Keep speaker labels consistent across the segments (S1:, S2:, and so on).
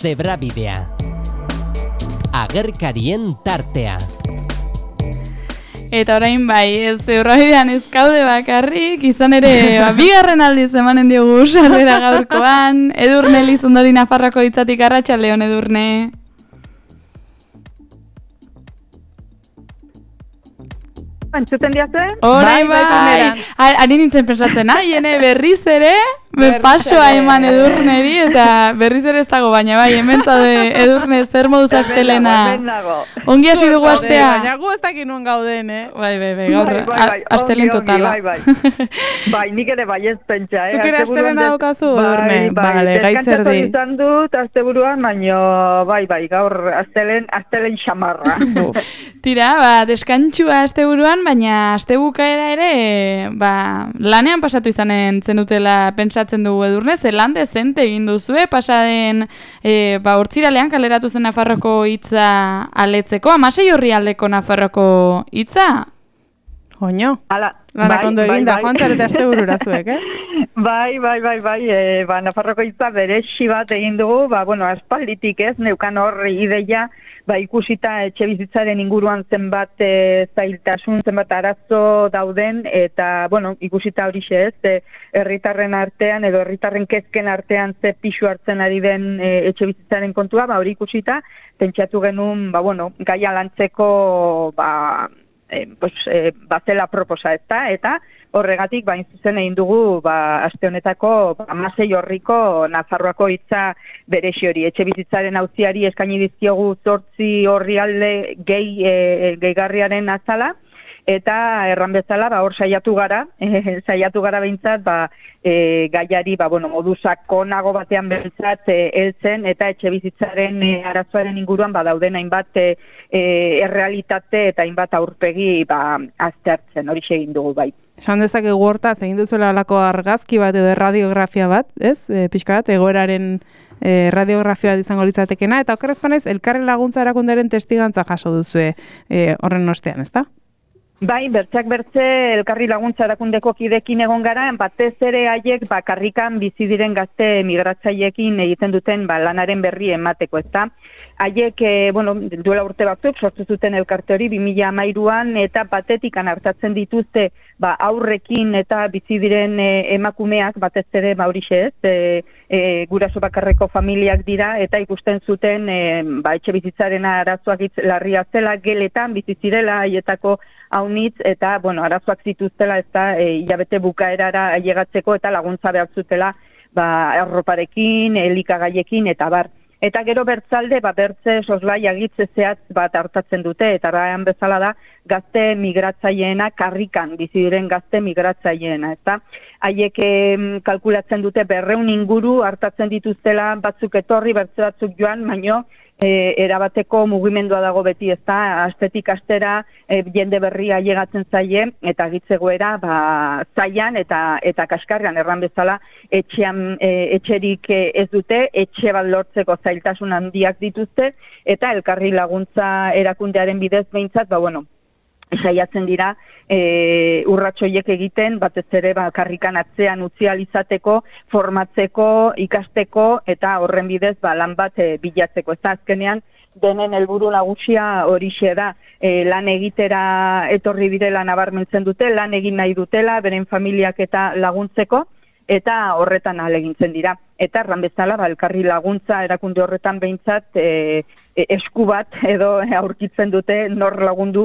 S1: Zebrabidea. Agerkarien tartea.
S2: Eta orain bai, Zebrabidean ez gaude bakarrik, izan ere, bigarren aldiz emanen diogu sarrera gaurkoan. Edurne Lizundori Nafarroako hitzatik, arratsaldeon Edurne.
S3: Entzuten diazue?
S2: Orain bai, ari nintzen pensatzen, berriz ere, pasoa eman Edurneri, eta berriz ere ez dago, baina bai, hemen zaude Edurne, zer moduz astelena. Ongi hasi dugu astea.
S4: Baina gu ez dakit nuen gauden,
S2: Bai, gaur, astelen totala.
S3: Bai, nik ere bai ez pentsa,
S4: Zuk ere astelena daukazu, Edurne? Bale, gaitzerdi.
S3: Deskantzatu izan dut, asteburuan, baina bai, gaur astelen xamarra.
S2: Tira, deskantxua asteburuan, baina astebukaera ere, lanean pasatu izanen zenutela pentsatzen dugu Edurne, ze lan dezente egin duzue, pasaden, hortziralean kaleratu zen Nafarroko hitza aletzeko, 16 orrialdeko Nafarroko hitza?
S4: Joño, lanak ondo eginda, joan zarete asteburura zuek,
S3: Bai, Nafarroko hitza beresi bat egin dugu, aspalditik ez, neukan horri ideia, ikusita etxe bizitzaren inguruan zenbat zailtasun, zenbat arazo dauden, eta, ikusita horixe ez, herritarren artean, edo herritarren kezken artean ze pixu hartzen ari den etxe bizitzaren kontua, hori ikusita, pentsatu genuen, gaia lantzeko, bazela proposa ezta, eta horregatik, zuzen egin dugu, aste honetako, 16 orriko Nafarroako hitza beresi hori. Etxe bizitzaren auziari eskaini dizkiogu 8 orrialde gehigarriaren azala, eta erran bezala, hor saiatu gara behintzat, gaiari, modu sakonago batean behintzat heltzen, eta etxe bizitzaren arazoaren inguruan, dauden hainbat errealitate eta hainbat aurpegi aztertzen, hori egin dugu bai.
S4: Esan dezakegu hortaz, egin duzuela alako argazki bat edo radiografia bat, ez? Pixka bat, egoeraren radiografia bat izango litzatekena, eta okerrezpanez, elkarren laguntza erakundaren testigantza jaso duzue horren ostean, ezta?
S3: Bai, bertzeak bertze elkarri laguntza erakundeko kidekin egon gara, batez ere haiek karrikan bizi diren gazte migratzaiekin egiten duten lanaren berri emateko, ezta? Haiek, duela urte batzuk sortu zuten elkarte hori 2013an eta batetikan hartatzen dituzte aurrekin eta bizi diren emakumeak, batez ere horixe ez, guraso bakarreko familiak dira, eta ikusten zuten etxe bizitzaren arazoak larria zela, geletan bizi zirela haietako haunitz, eta arazoak zituztela ez da hilabete bukaerara ailegatzeko eta laguntza behar zutela arroparekin, elikagaiekin eta bar. Eta gero bertzalde, bertze soslai agitze zehatz bat hartatzen dute, eta raean bezala da gazte migratzaileena, karrikan bizi diren gazte migratzaileena, ezta? Haiek kalkulatzen dute 200 inguru hartatzen dituztela, batzuk etorri, bertze batzuk joan, baino erabateko mugimendua dago beti, ezta? Astetik astera jende berria ailegatzen zaie, eta gitzegoera zailan eta kaskarrean erran bezala etxerik ez dute, etxe bat lortzeko zailtasun handiak dituzte, eta elkarri laguntza erakundearen bidez behintzat, saiatzen dira urratsoiek egiten, batez ere karrikan atzean utzi ahal izateko, formatzeko, ikasteko, eta horren bidez lan bat bilatzeko. Ez da azkenean, denen helburu nagusia horixe da, lan egitera etorri direla nabarmentzen dute, lan egin nahi dutela, beren familiak eta laguntzeko, eta horretan ahalegintzen dira. Eta erran bezala, elkarri laguntza erakunde horretan behintzat esku bat edo aurkitzen dute, nork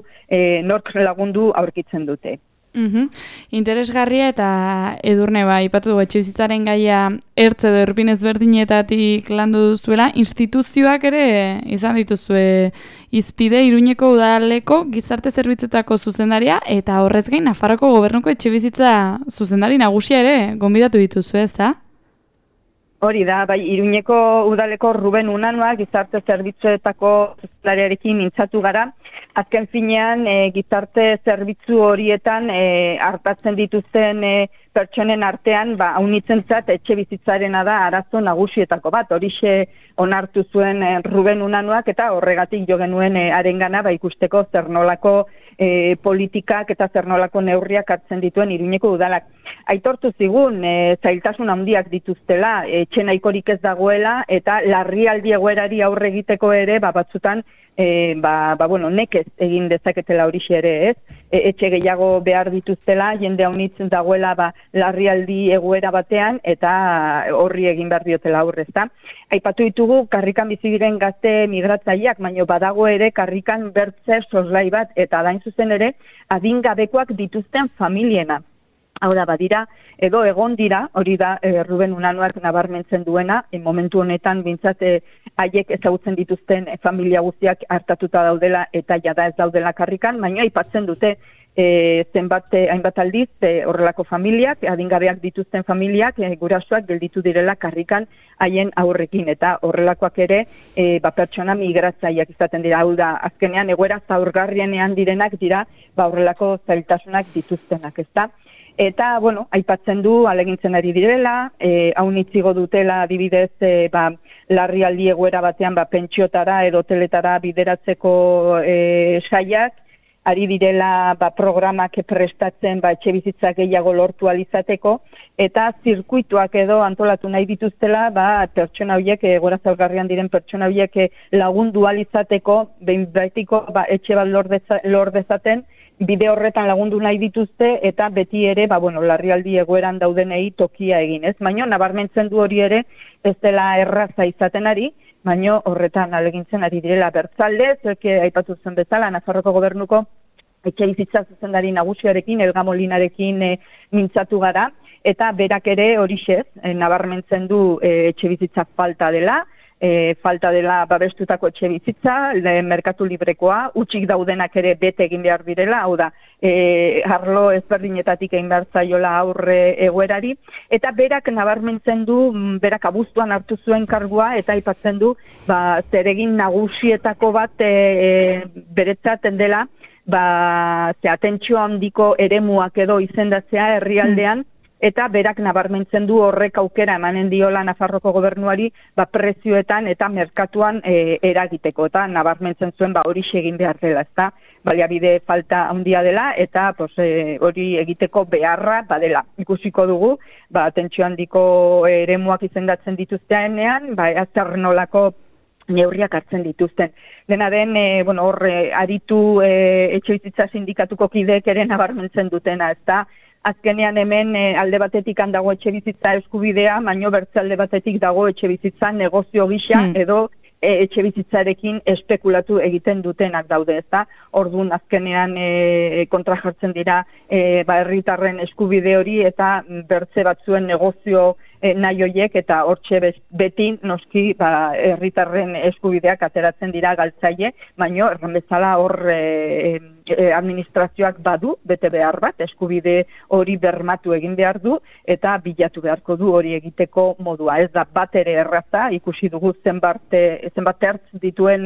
S3: lagundu aurkitzen dute.
S2: Interesgarria, eta Edurne ipatu dugu etxebizitzaren gaia ertz edo erpin ezberdinetatik landu duzuela, instituzioak ere izan dituzue hizpide, Iruñeko udaleko gizarte zerbitzuetako zuzendaria, eta horrez gain Nafarroko gobernuko etxebizitza zuzendari nagusia ere gonbidatu dituzue, ezta?
S3: Hori da, Iruñeko udaleko Ruben Unanua gizarte zerbitzuetako zuzendariarekin mintzatu gara. azken finean gizarte zerbitzu horietan hartatzen dituzten pertsonen artean, haunitzentzat etxe bizitzarena da arazo nagusietako bat. Horixe onartu zuen Ruben Unanuak eta horregatik jo genuen harengana ikusteko zer nolako politikak eta zer nolako neurriak hartzen dituen Iruñeko udalak. Aitortu zigun zailtasun handiak dituztela, etxe nahikorik ez dagoela eta larrialdi egoerari aurre egiteko ere batzutan nekez egin dezaketela horixe ere, ez? Etxe gehiago behar dituztela, jende haunitzen dagoela larrialdi egoera batean eta horri egin behar diotela aurre, ezta? Aipatu ditugu karrikan bizi diren gazte migratzaileak, baina badago ere karrikan bertze soslai bat eta dain zuzen ere adingabekoak dituzten familiena. Hau da, badira, edo egon dira, hori da Ruben Unanuak nabarmentzen duena, momentu honetan bintzat haiek ezagutzen dituzten familia guztiak hartatuta daudela eta jada ez daudela karrikan, baina aipatzen dute hainbat aldiz horrelako familiak, adingabeak dituzten familiak, gurasoak gelditu direla karrikan haien aurrekin eta horrelakoak ere pertsona migratzaileak izaten dira. Hau da, azkenean egoera zaurgarrienean direnak dira horrelako zailtasunak dituztenak, ezta? Eta, aipatzen du, alegintzen ari direla, haunitzigo dutela adibidez, larrialdi egoera batean, pentsiotara edo hoteletara bideratzeko saiak, ari direla programak prestatzen etxe bizitza gehiago lortu alizateko, eta zirkuituak edo antolatu nahi dituztela, pertsona horiek, egoera zaurgarrian diren pertsona horiek lagundu alizateko, behin betiko etxe bat lor dezaten, bide horretan lagundu nahi dituzte eta beti ere, larrialdi egoeran daudenei tokia egin, ez? Baina nabarmentzen du hori ere ez dela erraza izaten ari, baina horretan alegintzen ari direla Bertzalde, zueke aipatu zen bezala, Nafarroko Gobernuko etxe bizitza zuzendari nagusiarekin, Elga Molinarekin mintzatu gara, eta berak ere horixez, nabarmentzen du etxe bizitza falta dela babestutako etxe bizitza, merkatu librekoa, utxik daudenak ere bete egin behar direla, hau da, arlo ezberdinetatik egin behar zaiola aurre egoerari, eta berak nabarmentzen du, berak abuztuan hartu zuen kargua, eta aipatzen du, zeregin nagusietako bat beretzaten dela, atentzio handiko eremuak edo izendatzea herrialdean, eta berak nabarmentzen du horrek aukera emanen diola Nafarroko Gobernuari prezioetan eta merkatuan eragiteko, eta nabarmentzen zuen hori egin behar dela, ezta? Baliabide falta handia dela eta hori egiteko beharra badela. Ikusiko dugu, atentzio handiko eremuak izendatzen dituztenean, zer nolako neurriak hartzen dituzten. Dena den, hor aritu etxebizitza sindikatuko kideek ere nabarmentzen dutena, ezta? Azkenean hemen alde batetik dago etxe bizitza eskubidea, baino bertze alde batetik dago etxe bizitza negozio gisa edo etxe bizitzarekin espekulatu egiten dutenak daude, ezta? Orduan azkenean kontra jartzen dira herritarren eskubide hori eta bertze batzuen negozio nahi horiek eta hortxe beti noski herritarren eskubideak ateratzen dira galtzaile, baino erran bezala hor administrazioak badu, bete behar bat, eskubide hori bermatu egin behar du eta bilatu beharko du hori egiteko modua. Ez da bat ere erraza, ikusi dugu zenbat ertz dituen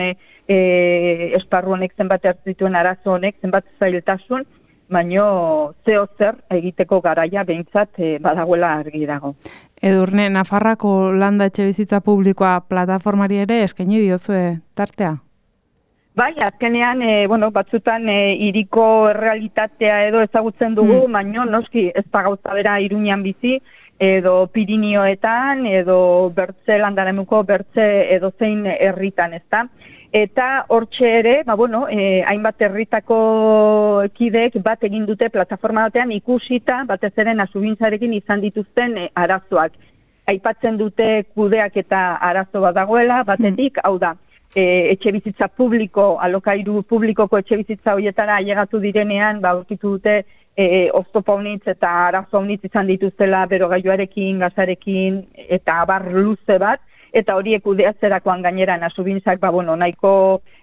S3: esparru honek, zenbat ertz dituen arazo honek, zenbat zailtasun, baino zeo zer egiteko garaia behintzat badagoela argi dago.
S4: Edurne, Nafarrako landa etxe bizitza publikoa plataformari ere eskaini diozue tartea?
S3: Bai, azkenean, batzutan hiriko errealitatea edo ezagutzen dugu, baino noski ez da gauza bera Iruñan bizi, edo Pirinioetan, edo bertze landaremuko, bertze edo zein herritan, ezta? Eta hortxe ere, hainbat herritako kideek bat egin dute plataforma batean ikusita, batez ere Nasubintzarekin izan dituzten arazoak. Aipatzen dute kudeak eta arazo bat dagoela, batetik, hau da, etxe bizitza publiko, alokairu publikoko etxe bizitza horietara ailegatu direnean, aurkitu dute oztopa honitz eta arazo honitz izan dituztela berogailuarekin, gasarekin eta abar luze bat, eta horiek kudeatzerakoan gainera Nasubintzak nahiko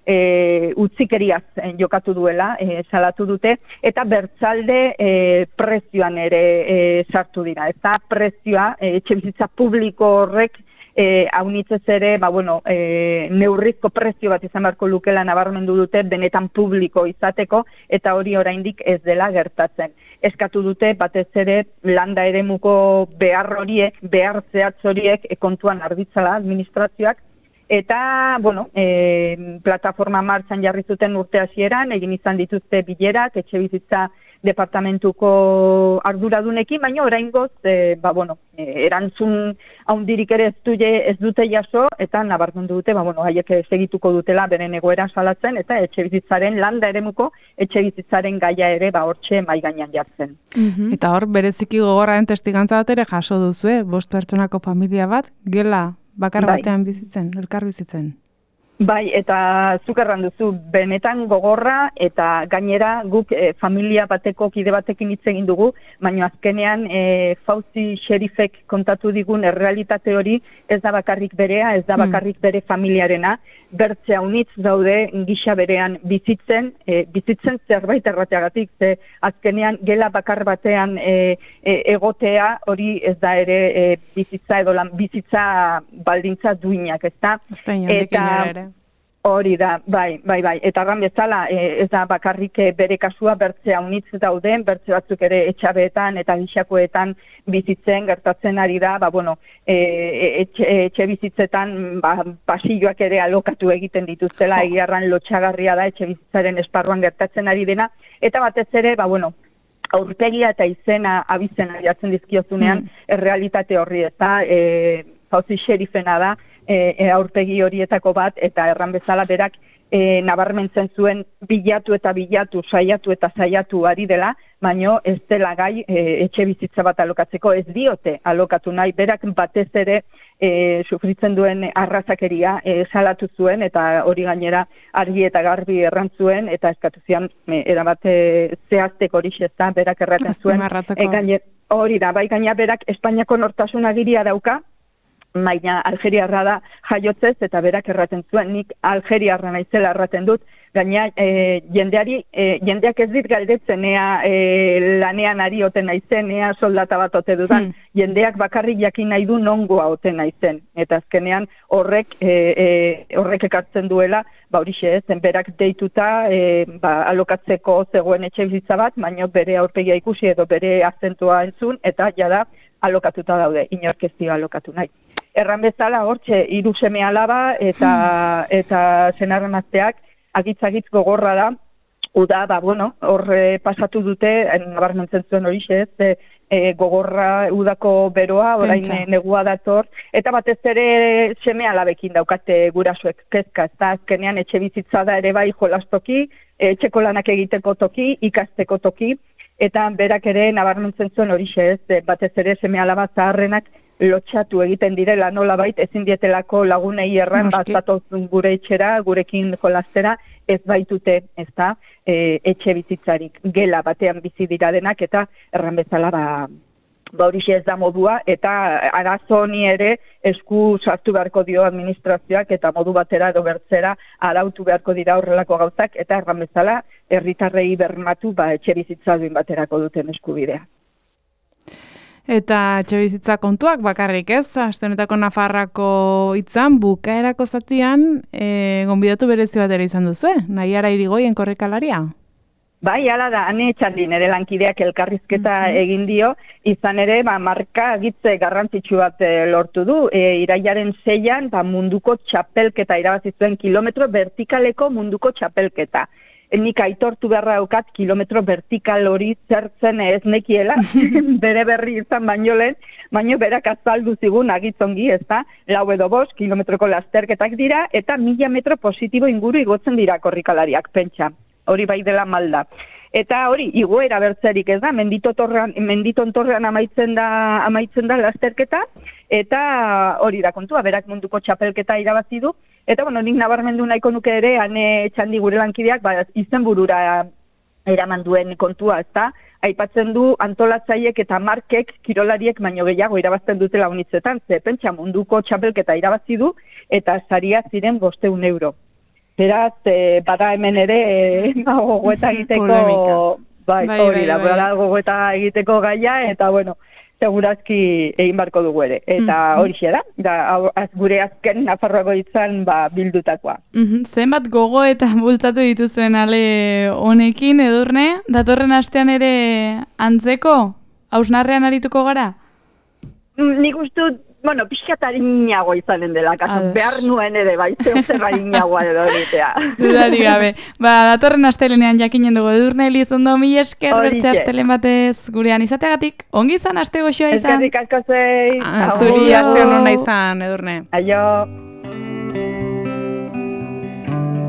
S3: utzikeriaz jokatu duela, salatu dute, eta Bertzalde prezioan ere sartu dira. Eta prezioa, etxe bizitza publiko horrek haunitzez ere, neurrizko prezio bat izan beharko lukela nabarmendu dute benetan publiko izateko, eta hori oraindik ez dela gertatzen. Eskatu dute batez ere landa eremuko behar zehatz horiek kontuan arditzala administrazioak, eta, plataforma martxan jarri zuten urte hasieran, egin izan dituzte bilerak, etxebizitza departamentuko arduradunekin, baina oraingoz, erantzun haundirik ere ez dute jaso, eta nabarmendu dute, haiek segituko dutela beren egoera salatzen, eta etxebizitzaren landa eremuko etxebizitzaren gaia ere hortxe mahai gainean jartzen.
S4: Eta hor, bereziki gogorraren testigantza bat ere jaso duzue, 5 pertsonako familia bat, gela bakar batean bizitzen, elkar bizitzen.
S3: Bai, eta zuk erran duzu, benetan gogorra eta gainera guk familia bateko kide batekin hitz egin dugu, baina azkenean Fauzi xerifek kontatu digun errealitate hori ez da bakarrik berea, ez da bakarrik bere familiarena, bertze haunitz daude gisa berean bizitzen zerbait errateagatik, ze azkenean gela bakar batean egotea hori ez da ere bizitza edo bizitza baldintza duinak, ez da?
S4: Ez da inondekin ere.
S3: Hori da, bai. Eta arran bezala, ez da bakarrik bere kasua bertze haunitz dauden, bertze batzuk ere etxabeetan eta gixakoetan bizitzen gertatzen ari da, etxe bizitzetan pasilloak ere alokatu egiten dituztela, egiarran lotxagarria da etxe bizitzaren esparruan gertatzen ari dena, eta batez ere, aurpegia eta izena abizena jartzen dizkiozunean, errealitate horri eta Fauzi xerifena da, aurpegi horietako bat, eta erran bezala berak nabarmentzen zuen bilatu, saiatu ari dela, baino ez dela gai etxe bizitza bat alokatzeko, ez diote alokatu nahi, berak batez ere sufritzen duen arrazakeria salatu zuen, eta hori gainera argi eta garbi errantzuen, eta eskatu zian erabate zehazteko hori xezta, berak erraten zuen. Hori da, bai gaina berak Espainiako nortasun agiria dauka, baina Algeriarra da jaiotzez, eta berak erraten zuen, nik Algeriarra naizela erraten dut, gaina jendeak ez dit galdetzen ea lanean ari oten naizen, ea soldata bat ote dudan, jendeak bakarrik jakin nahi du nongoa oten naizen, eta azkenean horrek ekartzen duela, horixe ez, berak deituta alokatzeko zegoen etxe bizitza bat, baina bere aurpegia ikusi edo bere azentua entzun, eta jada alokatuta daude, inork ez dio alokatu nahi. Erran bezala hortxe 3 seme alaba eta senarremazteak agitz gogorra da, uda, hor pasatu dute, nabarmentzen zuen horixe ez, gogorra udako beroa, orain negua dator, eta batez ere seme alabekin daukate gurasoek kezka, ez da azkenean etxe bizitza da ere bai jolastoki, etxeko lanak egiteko toki, ikasteko toki, eta berak ere nabarmentzen zuen horixe ez, batez ere seme alaba zaharrenak lotxatu egiten direla nolabait, ezin dietelako lagunei erran bazatozun gure etxera, gurekin jolastera, ez baitute, ez da, etxe bizitzarik gela batean bizi dira denak, eta erran bezala horixe ez da modua, eta arazo honi ere esku sartu beharko dio administrazioak, eta modu batera edo bertzera arautu beharko dira horrelako gauzak, eta erran bezala herritarrei bermatu etxe bizitza duin baterako duten eskubidea.
S4: Eta etxebizitza kontuak bakarrik ez, aste honetako Nafarrako hitzan bukaerako zatian gonbidatu berezi bat ere izan duzu, Naiara Irigoien korrikalaria?
S3: Bai, hala da, ane Txandin ere lankideak elkarrizketa egin dio, izan ere marka agitze garrantzitsu bat lortu du, irailaren 6an munduko txapelketa irabazi zuen kilometro vertikaleko munduko txapelketa. Nik aitortu beharra daukat kilometro vertikal hori zertzen ez nekiela, bere berri izan baino lehen, baino berak azaldu zigun agitzongi, ez da, 4 edo 5 kilometroko lasterketak dira, eta 1000 metro positibo inguru igotzen dira korrikalariak, pentsa, hori bai dela malda. Eta hori, igoera bertzerik ez da, menditontorrean amaitzen da lasterketa, eta hori da kontua, berak munduko txapelketa irabazi du, eta nik nabarmendu nahiko nuke ere, ane Txandi gure lankideak, izenburura eraman duen kontua, ez da, aipatzen du antolatzaiek eta markek, kirolariek baino gehiago irabazten dutela unitzetan, ze pentsa munduko txapelketa irabazi du, eta saria ziren 500 euro. Beraz, bada hemen ere gogoeta egiteko, hori da, gogoeta egiteko gaia, eta segurazki egin barko dugu ere. Eta horixe da, gure azken Nafarroako hitzan bildutakoa.
S2: Zenbat gogo eta bultzatu dituzuen ale honekin, Edurne? Datorren astean ere antzeko? Hausnarrean arituko gara?
S3: Nik uste dut, pixkat harinagoa izanen dela, behar nuen ere, zer harinagoa edo egitea.
S2: Dudari gabe. Datorren astelenean jakinen dugu, Edurne Elizondo, mil esker bertze astelen batez gurean izateagatik. Ongi izan, aste goxoa izan.
S3: Eskerrik asko zei.
S4: Zuri aste hona izan, Edurne.
S3: Aio.